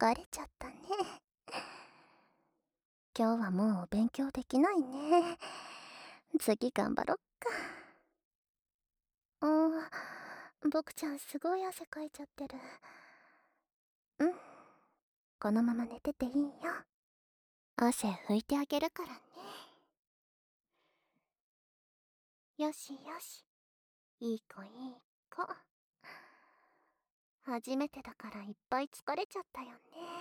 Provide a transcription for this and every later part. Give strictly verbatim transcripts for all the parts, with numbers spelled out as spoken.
疲れちゃったね。今日はもう勉強できないね。次頑張ろっか。うん、僕ちゃんすごい汗かいちゃってる。うん、このまま寝てていいよ。汗拭いてあげるからね。よしよし、いい子いい子。初めてだからいっぱい疲れちゃったよ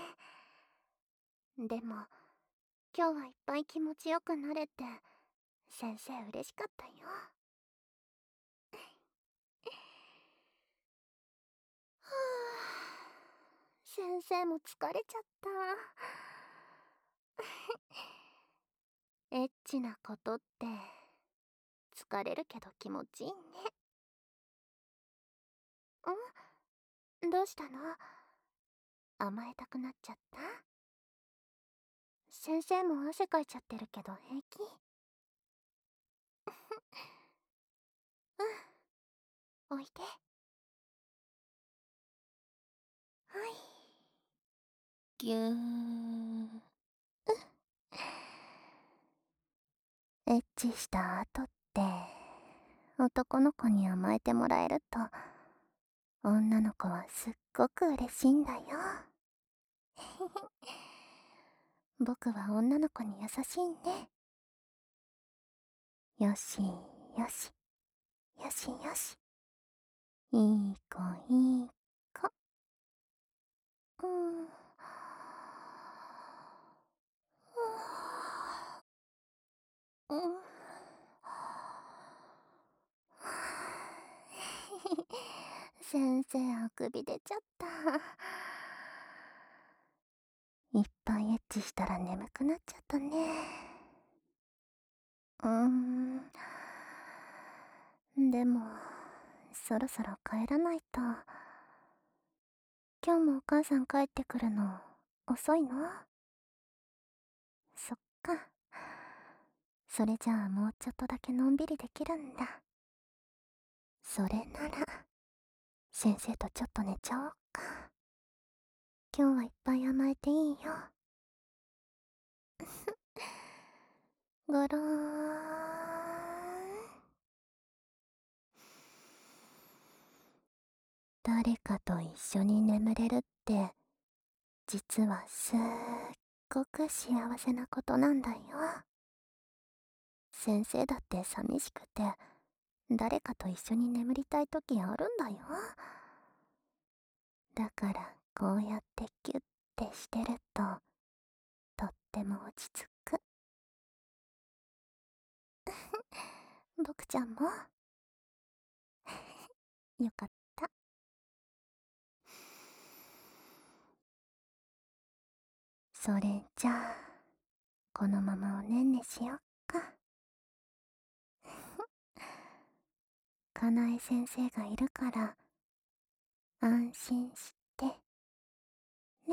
ね。でも今日はいっぱい気持ちよくなれて先生嬉しかったよ。はあ、先生も疲れちゃった。エッチなことって疲れるけど気持ちいいね。ん？どうしたの？甘えたくなっちゃった？先生も汗かいちゃってるけど平気？うん、おいで。はい。ぎゅー。エッチした後って男の子に甘えてもらえると女の子はすっごく嬉しいんだよ。僕は女の子に優しいね。よしよし、よしよし、いい子いい子。うん。うん。先生あくび出ちゃった。いっぱいエッチしたら眠くなっちゃったね。うーん。でもそろそろ帰らないと。今日もお母さん帰ってくるの遅いの？そっか。それじゃあもうちょっとだけのんびりできるんだ。それなら先生とちょっと寝ちゃおうか。今日はいっぱい甘えていいよ。ゴローン。誰かと一緒に眠れるって実はすっごく幸せなことなんだよ。先生だって寂しくて誰かと一緒に眠りたい時あるんだよ。だからこうやってキュッてしてるととっても落ち着く。僕ちゃんもよかった。それじゃあこのままおねんねしよっか。かなえ先生がいるから安心してね。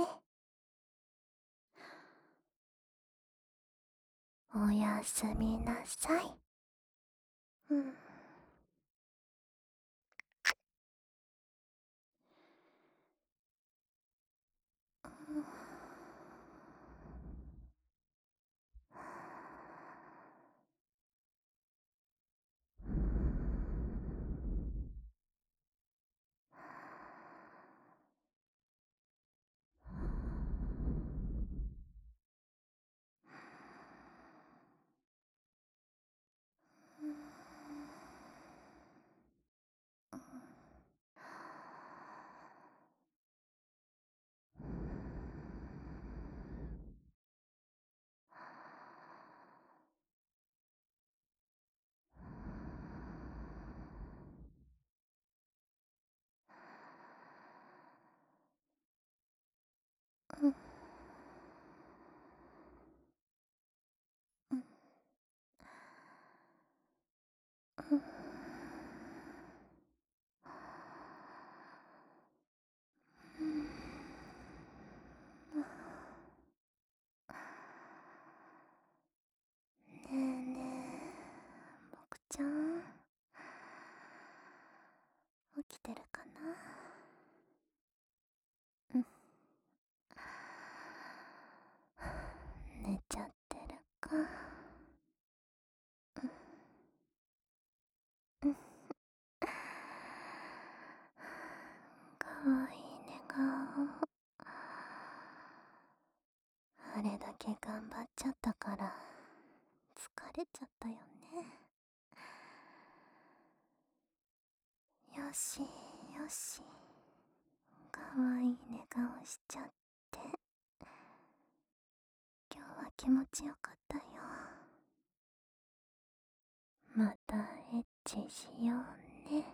おやすみなさい。うん。 ちゃったよね。よしよし、かわいい寝顔しちゃって。今日は気持ちよかったよ。またエッチしようね。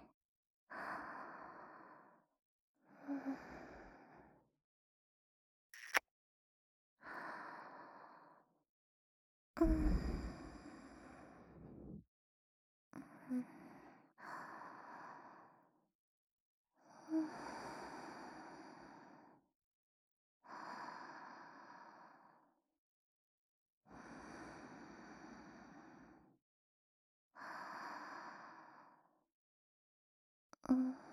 うん、うんうん、うん。